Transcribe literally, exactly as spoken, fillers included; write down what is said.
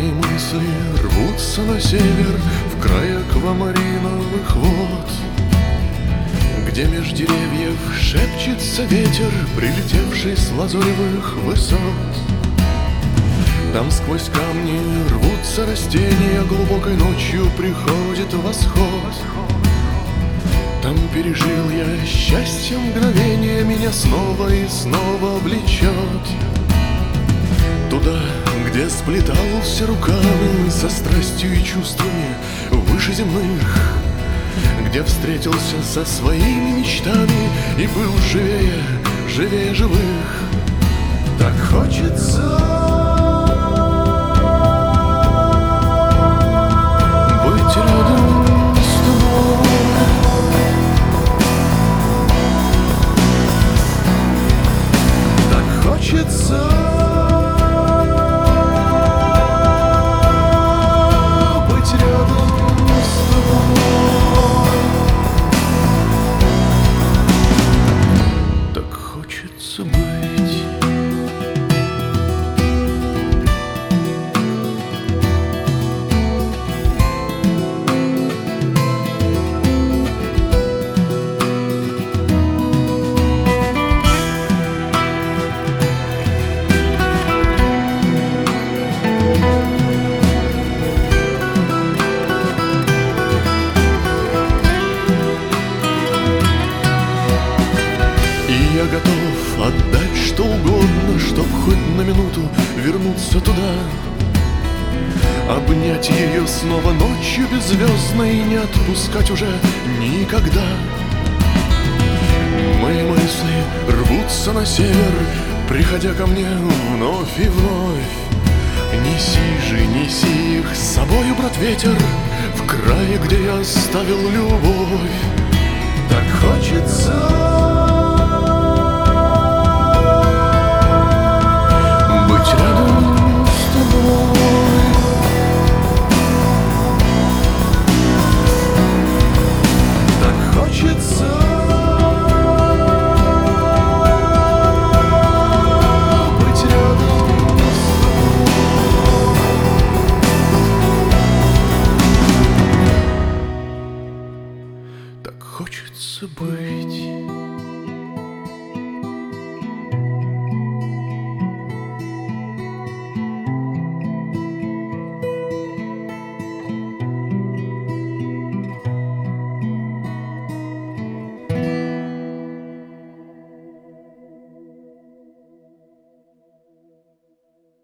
Мои мысли рвутся на север, в край аквамариновых вод, где меж деревьев шепчется ветер, прилетевший с лазуревых высот. Там сквозь камни рвутся растения, глубокой ночью приходит восход. Там пережил я счастье мгновение, меня снова и снова влечет туда, где сплетался руками со страстью и чувствами выше земных, где встретился со своими мечтами и был живее, живее живых. Так хочется быть рядом с тобой. Так хочется быть. Я готов отдать что угодно, чтоб хоть на минуту вернуться туда, обнять ее снова ночью беззвездной и не отпускать уже никогда. Мои мысли рвутся на север, приходя ко мне вновь и вновь. Неси же, неси их с собою, брат ветер, в крае, где я оставил любовь. Так хочется